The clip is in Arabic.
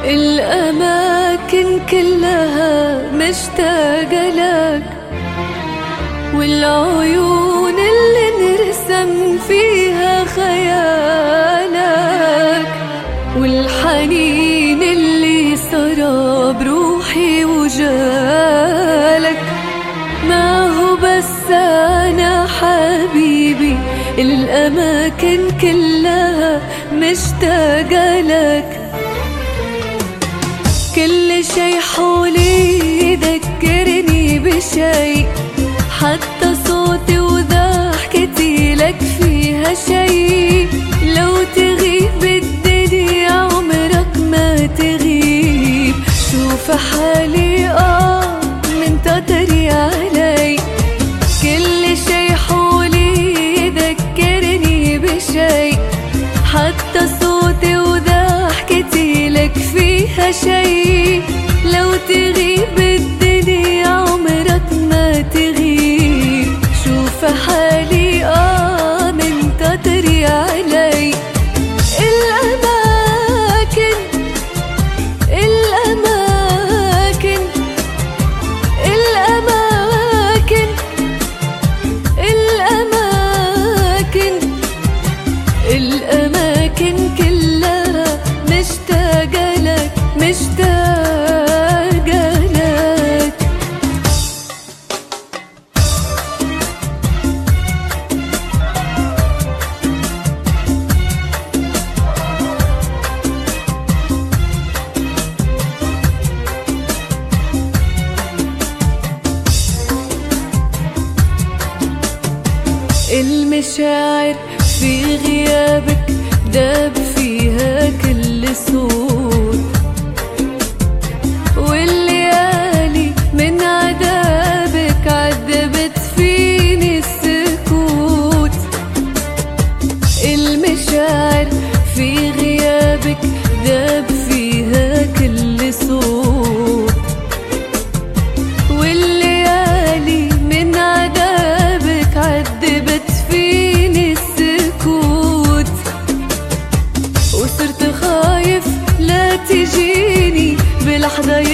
الأماكن كلها مشتاقة لك، والعيون اللي نرسم فيها خيالك، والحنين اللي سرى بروحي وجالك. ما هو بس أنا حبيبي، الأماكن كلها مشتاقة لك. كل شي حولي يذكرني بشي، حتى صوتي وضحكتي لك فيها شي. لو تغيب الدنيا عمرك ما تغيب، شوف حالي من تطري علي. كل شي حولي يذكرني بشي، حتى صوتي وضحكتي لك فيها شي. لو تغيب الدنيا عمرك ما تغيب، شوف حالي من تطري علي. الأماكن الأماكن الأماكن الأماكن الأماكن كلها مشتاقة لك، مشتاقة لك. المشاعر في غيابك داب فيها كل صوت، والليالي من عذابك عذبت فيني السكوت. المشاعر في غيابك داب فيها كل صوت، والليالي من عذابك عذبت فيني السكوت. وصرت خايف لا تجيني بلحظة